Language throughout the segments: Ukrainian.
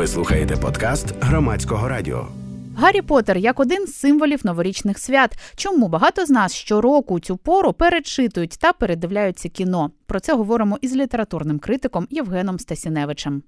Ви слухаєте подкаст Громадського радіо. Гаррі Поттер як один з символів новорічних свят. Чому багато з нас щороку цю пору перечитують та передивляються кіно? Про це говоримо із літературним критиком Євгеном Стасіневичем.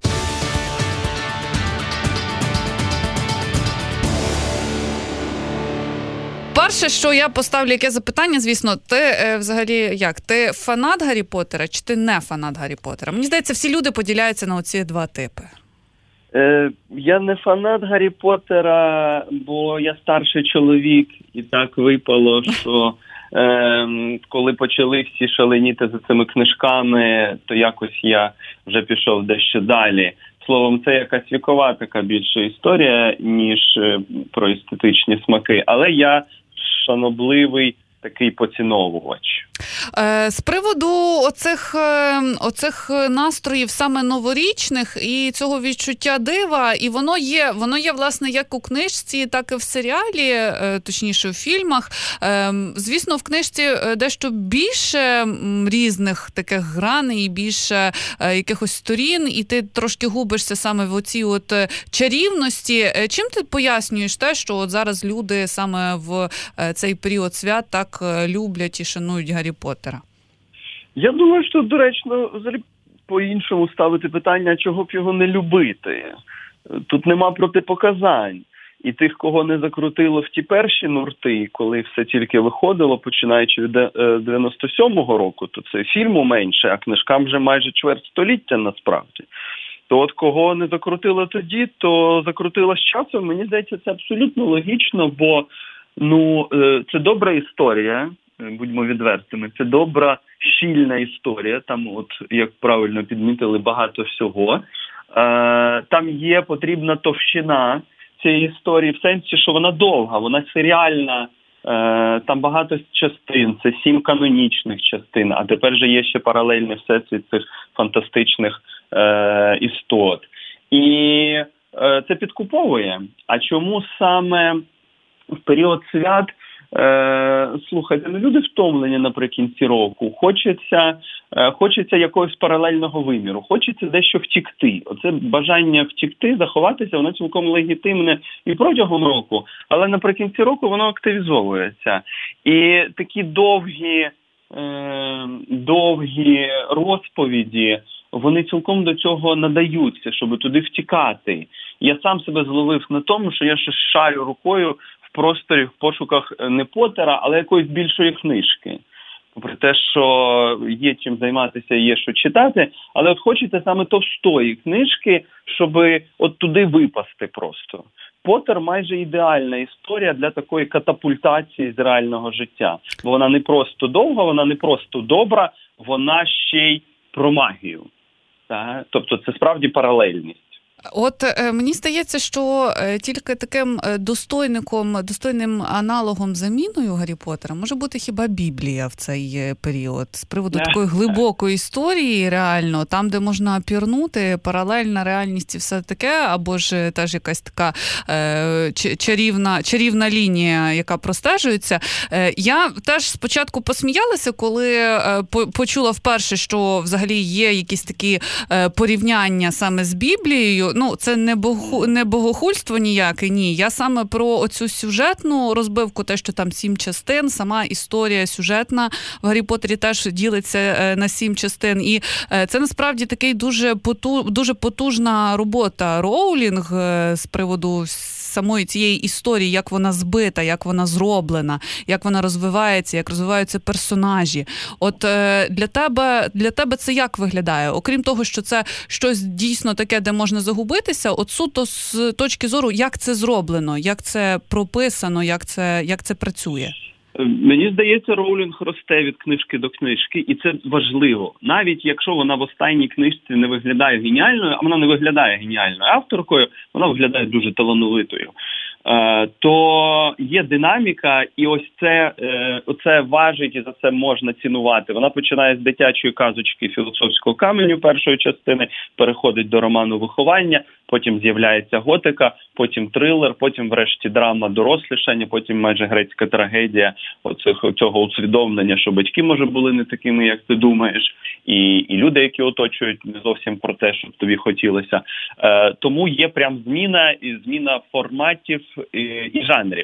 Перше, що я поставлю, яке запитання, звісно, ти взагалі як? Ти фанат Гаррі Поттера чи ти не фанат Гаррі Поттера? Мені здається, всі люди поділяються на оці два типи. Я не фанат Гаррі Поттера, бо я старший чоловік, і так випало, що коли почали всі шаленіти за цими книжками, то якось я вже пішов дещо далі. Словом, це якась вікова така більша історія, ніж про естетичні смаки. Але я шанобливий такий поціновувач. З приводу оцих настроїв саме новорічних і цього відчуття дива, і воно є, власне, як у книжці, так і в серіалі, точніше, в фільмах. Звісно, в книжці дещо більше різних таких граней, і більше якихось сторін, і ти трошки губишся саме в оцій от чарівності. Чим ти пояснюєш те, що от зараз люди саме в цей період свят так люблять і шанують Гаррі Поттера? Я думаю, що доречно взагалі по-іншому ставити питання, чого б його не любити. Тут нема протипоказань. І тих, кого не закрутило в ті перші нурти, коли все тільки виходило, починаючи від 97-го року, то це фільму менше, а книжкам вже майже чверть століття насправді. То от кого не закрутило тоді, то закрутило з часом. Мені здається, це абсолютно логічно, бо це добра історія, будьмо відвертими, це добра, щільна історія, там, от, як правильно підмітили, багато всього. Там є потрібна товщина цієї історії, в сенсі, що вона довга, вона серіальна, там багато частин, це 7 канонічних частин, а тепер же є ще паралельний всесвіт цих фантастичних істот. І це підкуповує. А чому саме в період свят, слухайте, люди втомлені наприкінці року, хочеться якогось паралельного виміру, хочеться дещо втікти. Оце бажання втікти, заховатися, воно цілком легітимне і протягом року, але наприкінці року воно активізовується. І такі довгі розповіді, вони цілком до цього надаються, щоб туди втікати. Я сам себе зловив на тому, що я ще шарю рукою в просторі в пошуках не Поттера, але якоїсь більшої книжки. Попри те, що є чим займатися, є що читати, але от хочеться саме товстої книжки, щоб от туди випасти просто. Поттер майже ідеальна історія для такої катапультації з реального життя. Бо вона не просто довга, вона не просто добра, вона ще й про магію. Так? Тобто це справді паралельність. От мені здається, що тільки таким достойним аналогом, заміною Гаррі Поттера може бути хіба Біблія в цей період. З приводу такої глибокої історії, реально, там, де можна пірнути, паралельна реальність і все таке, або ж теж якась така чарівна лінія, яка простежується. Я теж спочатку посміялася, коли почула вперше, що взагалі є якісь такі порівняння саме з Біблією. Ну, це не богохульство ніяке, ні. Я саме про оцю сюжетну розбивку, те, що там 7 частин, сама історія сюжетна в Гаррі Поттері теж ділиться на 7 частин. І це насправді такий дуже потужна робота Роулінг з приводу самої цієї історії, як вона збита, як вона зроблена, як вона розвивається, як розвиваються персонажі. От для тебе це як виглядає? Окрім того, що це щось дійсно таке, де можна загубитися, от суто з точки зору, як це зроблено, як це прописано, як це працює? Мені здається, Роулінг росте від книжки до книжки, і це важливо. Навіть якщо вона в останній книжці не виглядає геніальною, а вона не виглядає геніальною авторкою, вона виглядає дуже талановитою, то є динаміка, і ось це важить, і за це можна цінувати. Вона починає з дитячої казочки «Філософського каменю» першої частини, переходить до роману «Виховання». потім з'являється готика, потім трилер, потім врешті драма дорослішання, потім майже грецька трагедія цього усвідомлення, що батьки, може, були не такими, як ти думаєш, і люди, які оточують, не зовсім про те, що тобі хотілося. Тому є прям зміна форматів і жанрів.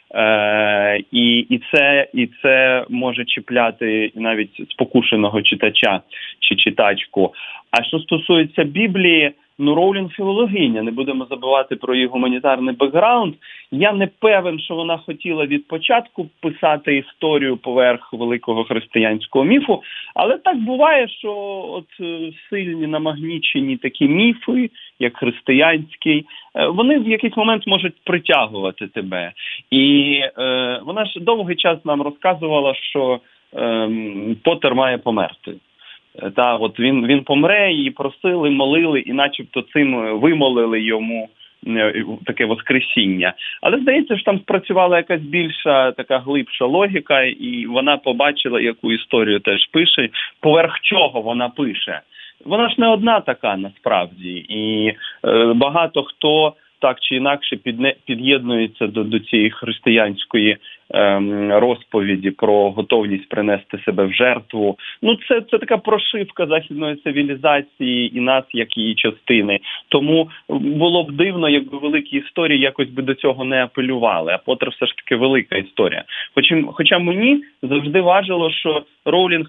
І це може чіпляти навіть спокушеного читача чи читачку. А що стосується Біблії, Роулінг філологиня, не будемо забувати про її гуманітарний бекграунд. Я не певен, що вона хотіла від початку писати історію поверх великого християнського міфу, але так буває, що сильні намагнічені такі міфи, як християнський, вони в якийсь момент можуть притягувати тебе. І вона ж довгий час нам розказувала, що Поттер має померти. Він помре, її просили, молили, і начебто цим вимолили йому таке воскресіння. Але, здається, що там спрацювала якась більша, така глибша логіка, і вона побачила, яку історію теж пише, поверх чого вона пише. Вона ж не одна така, насправді, і багато хто так чи інакше під'єднується до цієї християнської розповіді про готовність принести себе в жертву. Це така прошивка західної цивілізації і нас, як її частини. Тому було б дивно, якби великі історії якось би до цього не апелювали. А Поттер все ж таки велика історія. Хоча мені завжди важило, що Роулінг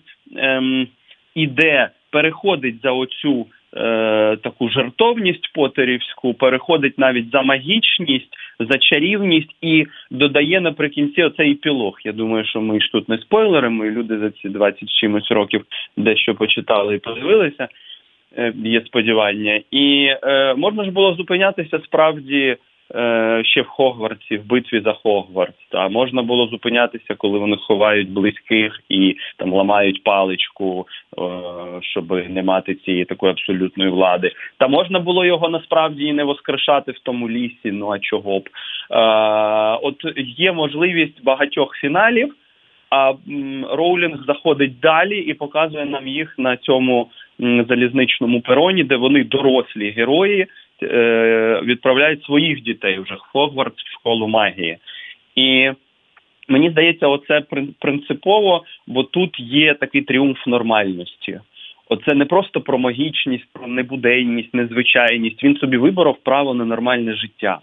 переходить за оцю таку жартовність поттерівську, переходить навіть за магічність, за чарівність і додає наприкінці оцей епілог. Я думаю, що ми ж тут не спойлеримо, і люди за ці 20 чимось років дещо почитали і подивилися, є сподівання. І можна ж було зупинятися справді ще в Хогвартсі, в битві за Хогвартс. Можна було зупинятися, коли вони ховають близьких і там ламають паличку, щоб не мати цієї такої абсолютної влади. Та можна було його насправді і не воскрешати в тому лісі, а чого б. Є можливість багатьох фіналів, а Роулінг заходить далі і показує нам їх на цьому залізничному пероні, де вони, дорослі герої, відправляють своїх дітей вже в Хогвартс, в школу магії. І мені здається, оце принципово, бо тут є такий тріумф нормальності. Оце не просто про магічність, про небуденність, незвичайність. Він собі виборов право на нормальне життя.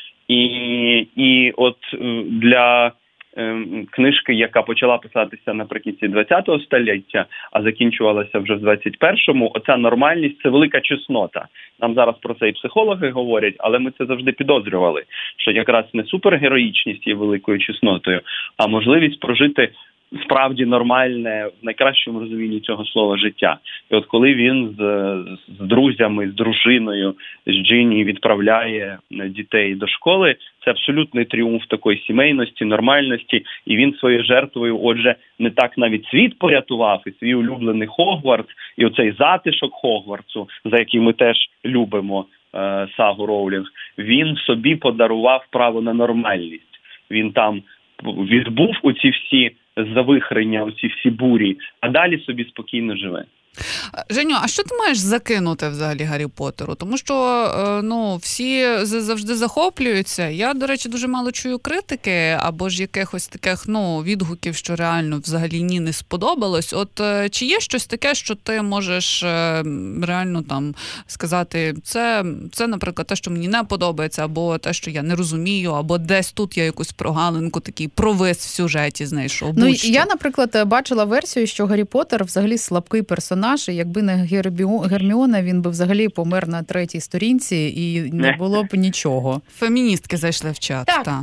І для книжки, яка почала писатися наприкінці ХХ століття, а закінчувалася вже в 21-му, оця нормальність – це велика чеснота. Нам зараз про це і психологи говорять, але ми це завжди підозрювали, що якраз не супергероїчність є великою чеснотою, а можливість прожити справді нормальне, в найкращому розумінні цього слова, життя. І коли він з друзями, з дружиною, з Джині відправляє дітей до школи, це абсолютний тріумф такої сімейності, нормальності, і він своєю жертвою, отже, не так навіть світ порятував, і свій улюблений Хогвартс, і оцей затишок Хогвартсу, за який ми теж любимо сагу Роулінг, він собі подарував право на нормальність. Він там відбув оці всі завихрення, оці всі бурі, а далі собі спокійно живе. Женю, а що ти маєш закинути взагалі Гаррі Поттеру? Тому що, всі завжди захоплюються. Я, до речі, дуже мало чую критики або ж якихось таких, відгуків, що реально взагалі не сподобалось. Чи є щось таке, що ти можеш реально там сказати, це, наприклад, те, що мені не подобається, або те, що я не розумію, або десь тут я якусь прогалинку, такий провис в сюжеті знайшов? Я, наприклад, бачила версію, що Гаррі Поттер взагалі слабкий персонаж, і якби не Герміона, він би взагалі помер на 3-й сторінці і не було б нічого. Феміністки зайшли в чат. Так.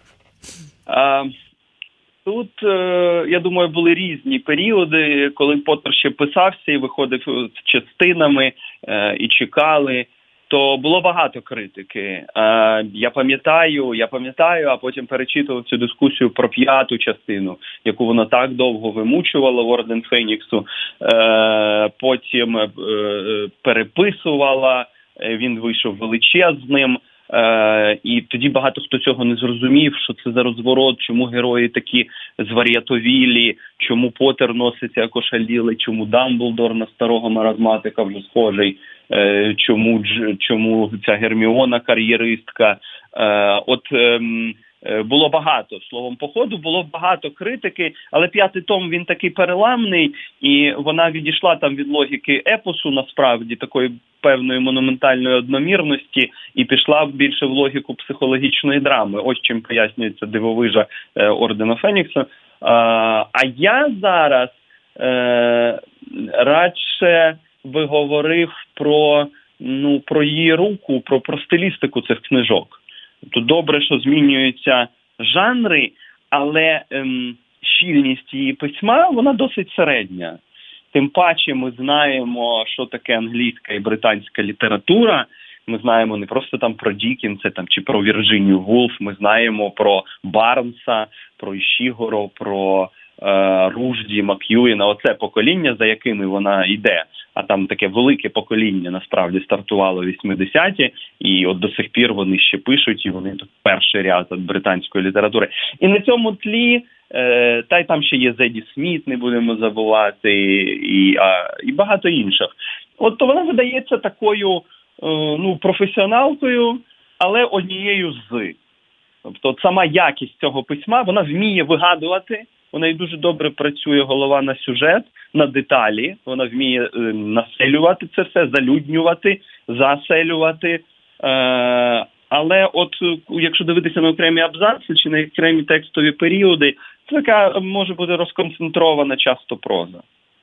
Тут, я думаю, були різні періоди, коли Поттер ще писався і виходив частинами, і чекали, то було багато критики. Я пам'ятаю, а потім перечитував цю дискусію про 5-ту частину, яку вона так довго вимучувала в Орден Феніксу, потім переписувала, він вийшов величезним, І тоді багато хто цього не зрозумів, що це за розворот, чому герої такі звар'ятовілі, чому Поттер носиться як ошалілий, чому Дамблдор на старого маразматика вже схожий, чому ця Герміона кар'єристка. Було багато, словом, по ходу було багато критики, але 5-й том, він такий переламний, і вона відійшла там від логіки епосу, насправді, такої певної монументальної одномірності, і пішла більше в логіку психологічної драми. Ось чим пояснюється дивовижа Ордена Фенікса. А я зараз радше би говорив про її руку, про стилістику цих книжок. Тут добре, що змінюються жанри, але щільність її письма, вона досить середня. Тим паче ми знаємо, що таке англійська і британська література. Ми знаємо не просто там про Дікінса чи про Вірджинію Вулф, ми знаємо про Барнса, про Ішігоро, про Ружді, Мак'юїна, оце покоління, за якими вона йде. А там таке велике покоління, насправді, стартувало в 80-ті, і от до сих пір вони ще пишуть, і вони тут перший ряд від британської літератури. І на цьому тлі, та й там ще є Зеді Сміт, не будемо забувати, і багато інших. От то вона видається такою, професіоналкою, але однією з. Тобто от сама якість цього письма, вона вміє вигадувати, вона і дуже добре працює голова на сюжет, на деталі, вона вміє населювати це все, залюднювати, заселювати. Але от якщо дивитися на окремі абзаци чи на окремі текстові періоди, це така може бути розконцентрована часто проза.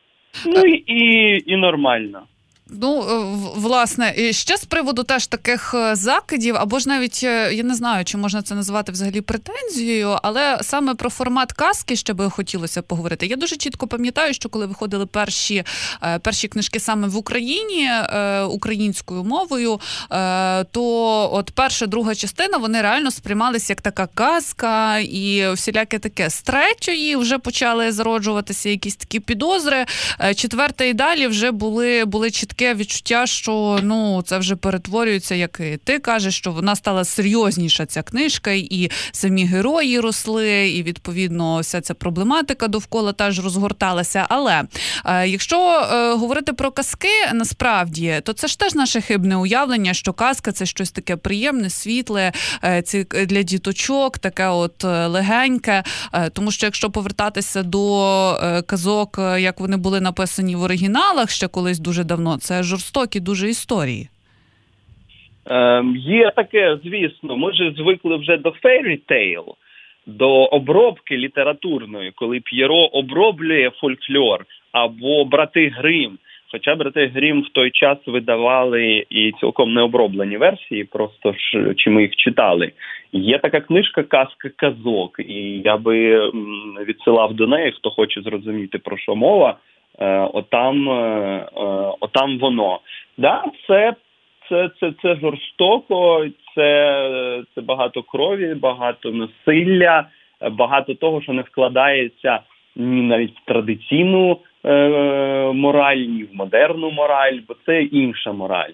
І нормально. Власне, ще з приводу теж таких закидів, або ж навіть, я не знаю, чи можна це називати взагалі претензією, але саме про формат казки ще би хотілося поговорити. Я дуже чітко пам'ятаю, що коли виходили перші книжки саме в Україні, українською мовою, то от перша, друга частина, вони реально сприймалися як така казка і всіляке таке. З третьої вже почали зароджуватися якісь такі підозри, четверта і далі вже були чіткі відчуття, що це вже перетворюється, як і ти кажеш, що вона стала серйозніша, ця книжка, і самі герої росли, і, відповідно, вся ця проблематика довкола теж розгорталася. Але якщо говорити про казки, насправді, то це ж теж наше хибне уявлення, що казка – це щось таке приємне, світле, для діточок, таке от легеньке. Тому що якщо повертатися до казок, як вони були написані в оригіналах ще колись дуже давно, це жорстокі дуже історії. Є таке, звісно. Ми ж звикли вже до fairy tale, до обробки літературної, коли П'єро оброблює фольклор, або брати Грим. Хоча брати Грим в той час видавали і цілком необроблені версії, просто ж, чи ми їх читали. Є така книжка «Казка казок», і я би відсилав до неї, хто хоче зрозуміти, про що мова. Отам воно. Да, це жорстоко, це багато крові, багато насилля, багато того, що не вкладається ні навіть в традиційну мораль, ні в модерну мораль, бо це інша мораль.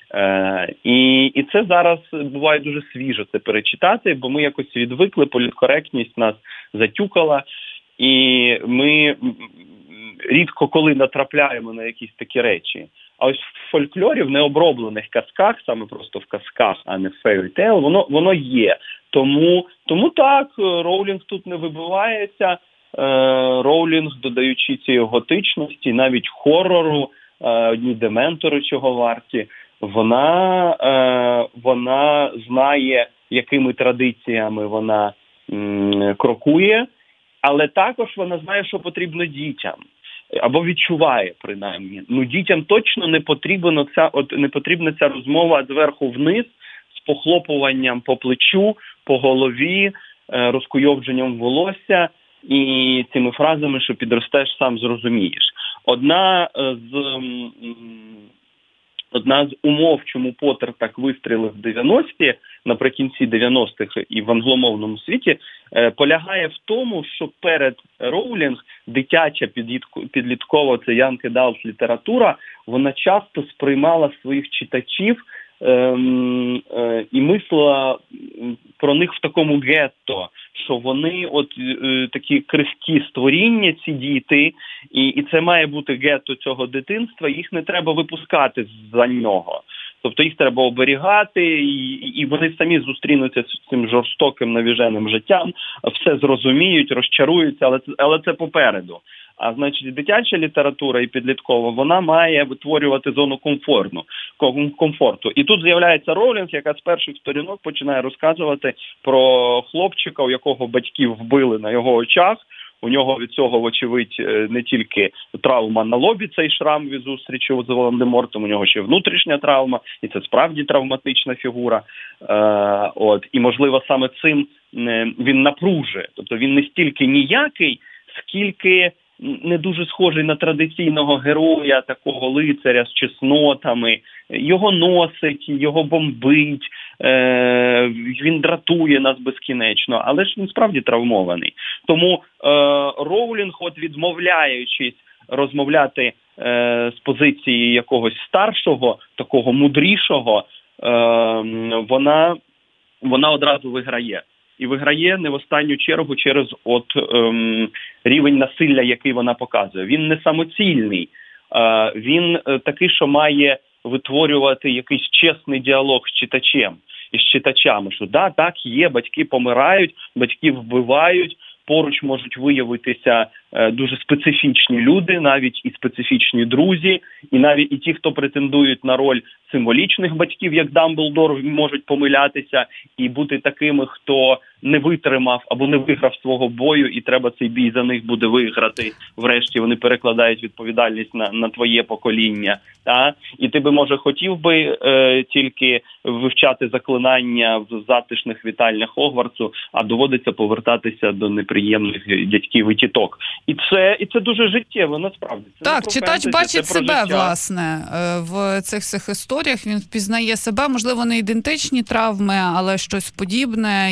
І це зараз буває дуже свіжо це перечитати, бо ми якось відвикли, політкоректність нас затюкала, і ми рідко коли натрапляємо на якісь такі речі. А ось в фольклорі, в необроблених казках, саме просто в казках, а не в фейрі-тейл, воно є. Тому так, Роулінг тут не вибивається. Роулінг, додаючи цієї готичності, навіть хорору, одні дементори чого варті, вона знає, якими традиціями вона крокує, але також вона знає, що потрібно дітям. Або відчуває, принаймні. Дітям точно не потрібна ця розмова зверху вниз, з похлопуванням по плечу, по голові, розкуйовдженням волосся і цими фразами, що підростеш, сам зрозумієш. Одна з умов, чому Поттер так вистрілив в 90-ті, наприкінці 90-х і в англомовному світі, полягає в тому, що перед Роулінг дитяча підліткова, це young adult література, вона часто сприймала своїх читачів і мислила про них в такому гетто, що вони такі крихкі створіння, ці діти, і це має бути гетто цього дитинства, їх не треба випускати за нього. Тобто їх треба оберігати, і вони самі зустрінуться з цим жорстоким навіженим життям, все зрозуміють, розчаруються, але це попереду. А значить, дитяча література і підліткова, вона має витворювати зону комфорту. І тут з'являється Роулінг, яка з перших сторінок починає розказувати про хлопчика, у якого батьків вбили на його очах. У нього від цього, вочевидь, не тільки травма на лобі, цей шрам від зустрічі з Волан-де-Мортом, у нього ще внутрішня травма, і це справді травматична фігура. І, можливо, саме цим він напружує. Тобто він не стільки ніякий, скільки не дуже схожий на традиційного героя, такого лицаря з чеснотами. Його носить, його бомбить, він дратує нас безкінечно, але ж він справді травмований. Тому Роулінг, відмовляючись розмовляти з позиції якогось старшого, такого мудрішого, вона одразу виграє. І виграє не в останню чергу через рівень насилля, який вона показує. Він не самоцільний, він такий, що має витворювати якийсь чесний діалог з читачем і з читачами, що так, є, батьки помирають, батьки вбивають, поруч можуть виявитися дуже специфічні люди, навіть і специфічні друзі, і навіть і ті, хто претендують на роль символічних батьків, як Дамблдор, можуть помилятися і бути такими, хто не витримав або не виграв свого бою, і треба цей бій за них буде виграти. Врешті вони перекладають відповідальність на твоє покоління. Та? І ти би, може, хотів би тільки вивчати заклинання в затишних вітальнях Хогвартсу, а доводиться повертатися до неприємних дядьків і тіток. І це дуже життєво, насправді. Це так, читач фентезі, бачить себе, життя. Власне, в цих всіх історіях. Він впізнає себе, можливо, не ідентичні травми, але щось подібне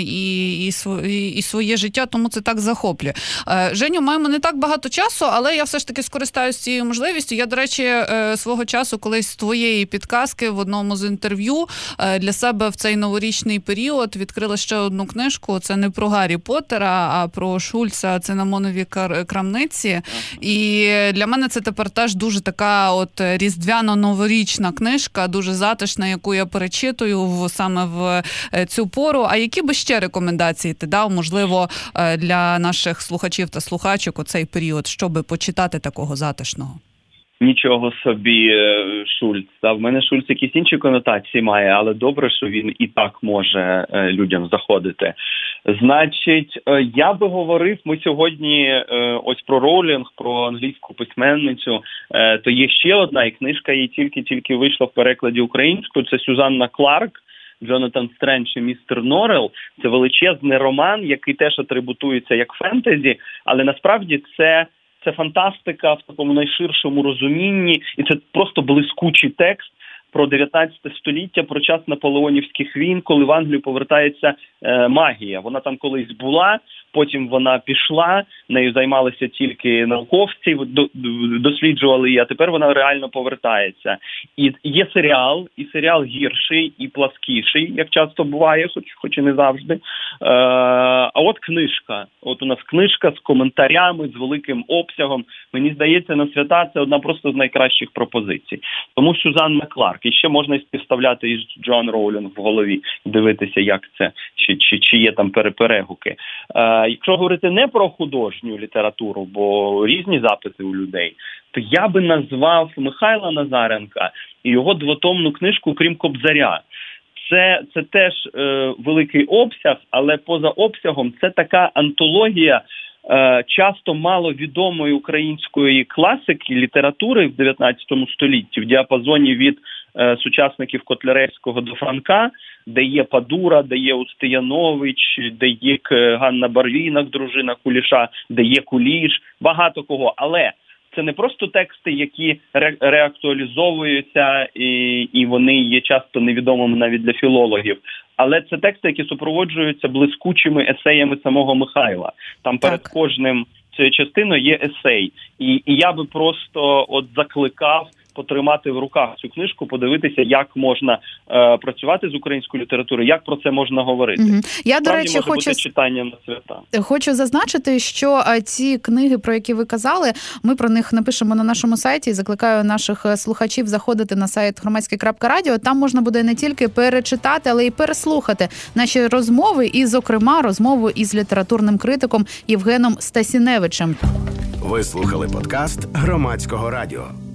і своє життя, тому це так захоплює. Женю, маємо не так багато часу, але я все ж таки скористаюся цією можливістю. Я, до речі, свого часу колись з твоєї підказки в одному з інтерв'ю для себе в цей новорічний період відкрила ще одну книжку. Це не про Гаррі Поттера, а про Шульца «Цинамонові крамниці». І для мене це тепер теж дуже така різдвяно-новорічна книжка, дуже затишна, яку я перечитую саме в цю пору. А які би ще рекомендації ти дав, можливо, для наших слухачів та слухачок у цей період, щоб почитати такого затишного? Нічого собі, Шульц. В мене Шульц якісь інші конотації має, але добре, що він і так може людям заходити. Значить, я би говорив, ми сьогодні ось про Роулінг, про англійську письменницю, то є ще одна, і книжка її тільки вийшла в перекладі українською, це Сюзанна Кларк, Джонатан Стрендж і містер Норрелл. Це величезний роман, який теж атрибутується як фентезі, але насправді це фантастика в такому найширшому розумінні, і це просто блискучий текст про 19 століття, про час наполеонівських війн, коли в Англію повертається магія. Вона там колись була, потім вона пішла, нею займалися тільки науковці, досліджували її, а тепер вона реально повертається. І є серіал, і серіал гірший, і пласкіший, як часто буває, хоч і не завжди. А от книжка. От у нас книжка з коментарями, з великим обсягом. Мені здається, на свята це одна просто з найкращих пропозицій. Тому Сюзанна Кларк. І ще можна співставляти із Джоан Роулінг в голові, дивитися, як це, чи є там перегуки. Якщо говорити не про художню літературу, бо різні запити у людей, то я би назвав Михайла Назаренка і його двотомну книжку «Крім Кобзаря». Це теж великий обсяг, але поза обсягом це така антологія часто маловідомої української класики, літератури в 19 столітті, в діапазоні від сучасників Котляревського до Франка, де є Падура, де є Устиянович, де є Ганна Барвінок, дружина Куліша, де є Куліш, багато кого. Але це не просто тексти, які реактуалізовуються, і вони є часто невідомими навіть для філологів. Але це тексти, які супроводжуються блискучими есеями самого Михайла. Там перед кожним цією частиною є есей. І я би просто закликав потримати в руках цю книжку, подивитися, як можна працювати з українською літературою, як про це можна говорити. Я, до речі, може бути читання на свята. Хочу зазначити, що ці книги, про які ви казали, ми про них напишемо на нашому сайті і закликаю наших слухачів заходити на сайт громадське.радіо. Там можна буде не тільки перечитати, але й переслухати наші розмови і, зокрема, розмову із літературним критиком Євгеном Стасіневичем. Ви слухали подкаст Громадського радіо.